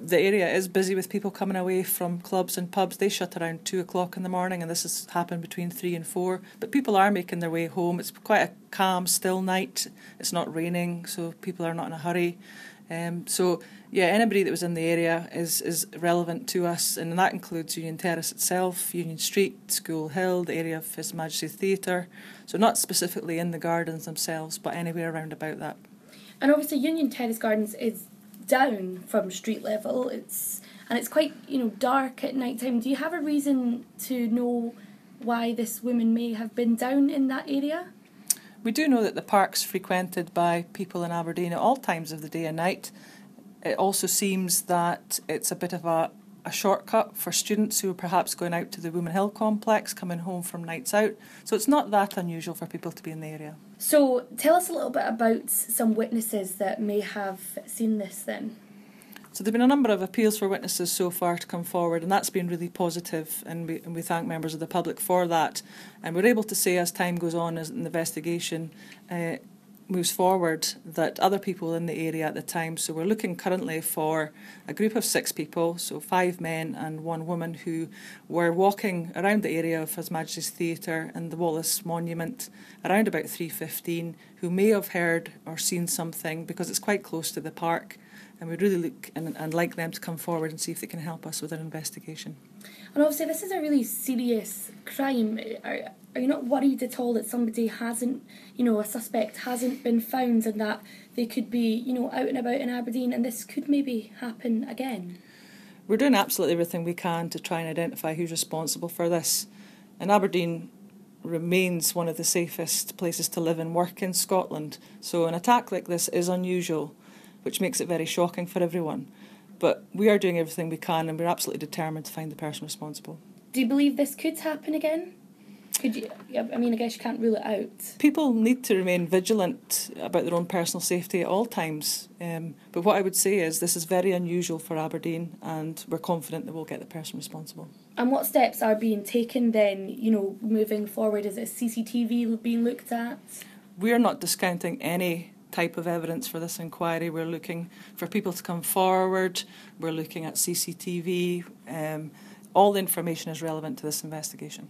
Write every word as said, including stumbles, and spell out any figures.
the area is busy with people coming away from clubs and pubs. They shut around two o'clock in the morning, and this has happened between three and four. But people are making their way home. It's quite a calm, still night. It's not raining, so people are not in a hurry. Um, so, yeah, anybody that was in the area is, is relevant to us, and that includes Union Terrace itself, Union Street, School Hill, the area of His Majesty's Theatre. So not specifically in the gardens themselves, but anywhere around about that. And obviously Union Terrace Gardens is down from street level. It's and it's quite, you know, dark at night time. Do you have a reason to know why this woman may have been down in that area? We do know that the park's frequented by people in Aberdeen at all times of the day and night. It also seems that it's a bit of a, a shortcut for students who are perhaps going out to the Woman Hill complex, coming home from nights out. So it's not that unusual for people to be in the area. So tell us a little bit about some witnesses that may have seen this then. So there have been a number of appeals for witnesses so far to come forward, and that's been really positive, and we, and we thank members of the public for that. And we're able to say, as time goes on, as the investigation uh, moves forward, that other people in the area at the time, so we're looking currently for a group of six people, so five men and one woman, who were walking around the area of His Majesty's Theatre and the Wallace Monument around about three fifteen, who may have heard or seen something, because it's quite close to the park. And we'd really look and, and like them to come forward and see if they can help us with an investigation. And obviously this is a really serious crime. Are, are you not worried at all that somebody hasn't, you know, a suspect hasn't been found, and that they could be, you know, out and about in Aberdeen and this could maybe happen again? We're doing absolutely everything we can to try and identify who's responsible for this. And Aberdeen remains one of the safest places to live and work in Scotland. So an attack like this is unusual, which makes it very shocking for everyone. But we are doing everything we can, and we're absolutely determined to find the person responsible. Do you believe this could happen again? Could you? I mean, I guess you can't rule it out. People need to remain vigilant about their own personal safety at all times. Um, but what I would say is this is very unusual for Aberdeen, and we're confident that we'll get the person responsible. And what steps are being taken then, you know, moving forward? Is it C C T V being looked at? We're not discounting any type of evidence for this inquiry. We're looking for people to come forward. We're looking at C C T V. Um, all the information is relevant to this investigation.